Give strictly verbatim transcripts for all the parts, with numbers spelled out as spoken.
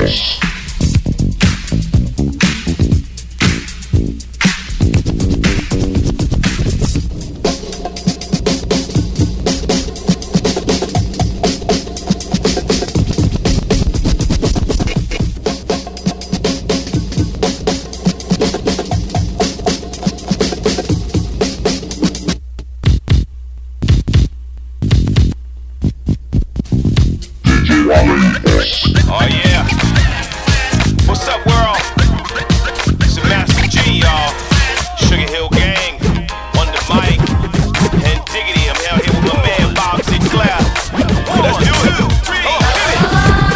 Oh yeah. What's up, world? It's a Master G, y'all. Sugar Hill Gang, Wonder Mike, and Diggity. I'm out here with my man Bob Sinclair. Let's do it. Two, three, hit it.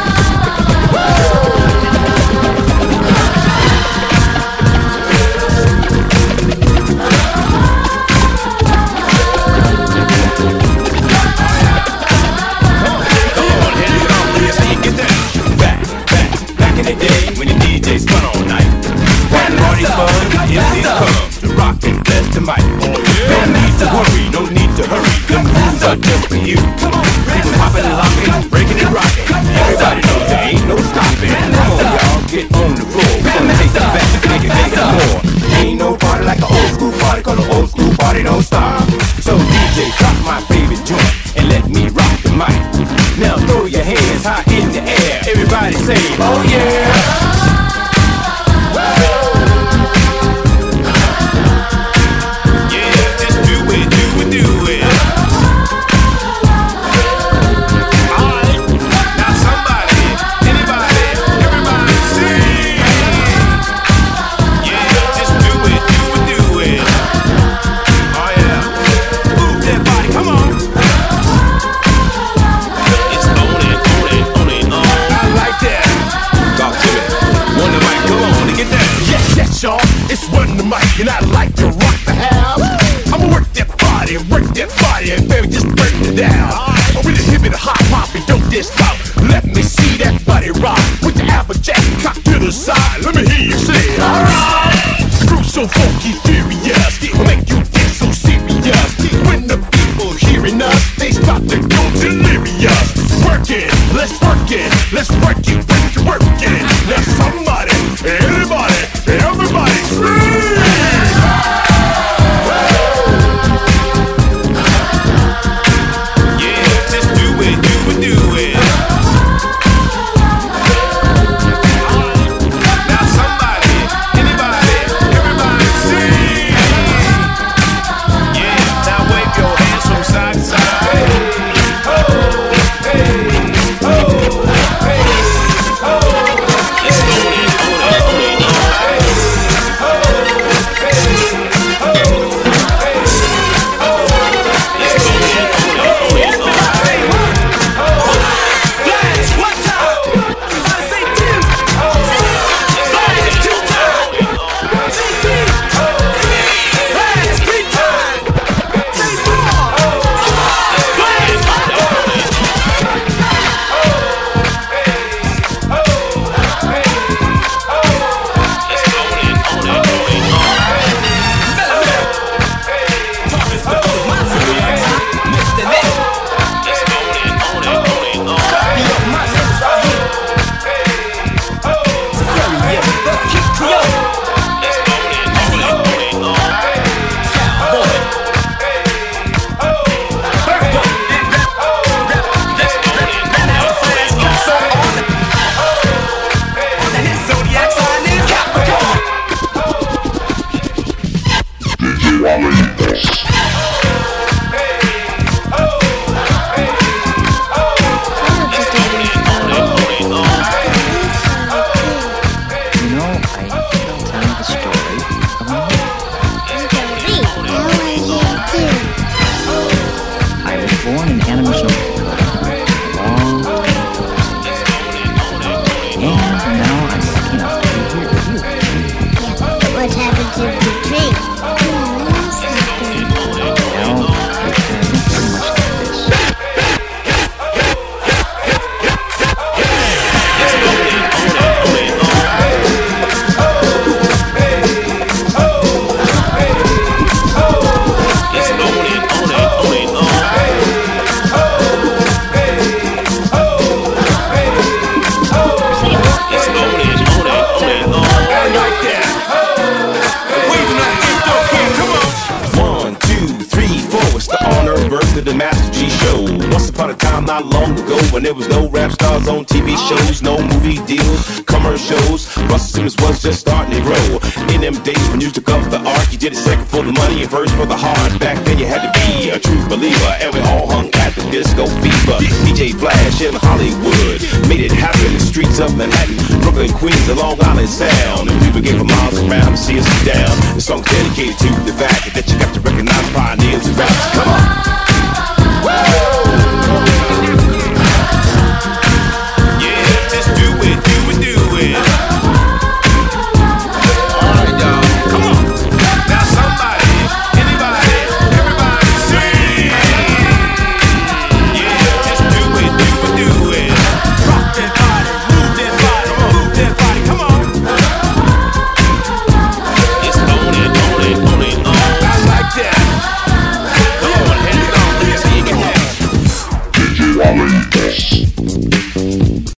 Mic. No need to worry, no need to hurry. The moves are just for you. People popping and locking, breaking and rocking. Everybody knows there ain't no stopping. Come on, y'all, get on the floor. We're gonna take it back to make it make it more. Ain't no party like an old school party, cause an old school party don't stop. So D J, drop my favorite joint and let me rock the mic. Now throw your hands high in the air. Everybody say, oh yeah. It's Run the Mic, and I like to rock the house. I'ma work that body, work that body, and baby, just break it down. I'm really hip and hop hop and don't diss out. Let me see that body rock with the applejack cock to the side. Let me hear you say it. Alright, screw so funky, furious, make you get so serious. When the people hearing us, they start to go delirious. Work it, let's work it, let's work it, work it, work it. Now somebody, anybody, everybody scream! Yeah, just do it, do it, do it. Now somebody, anybody, everybody sing! Yeah, now wave your hands from side to side. Hey, oh, hey, oh, hey, oh. Let's go in, on it, on it, on it. show. Once upon a time not long ago, when there was no rap stars on T V shows, no movie deals, commercials, Russell Simmons was just starting to grow. In them days when you took up the art, you did it second for the money and first for the heart. Back then you had to be a true believer, and we all hung at the Disco Fever. D J Flash in Hollywood made it happen. The streets of Manhattan, Brooklyn, Queens, and Long Island Sound, and people came for miles around to see us down. The song's dedicated to the fact that you got to recognize pioneers and rappers. Come on. Whoa.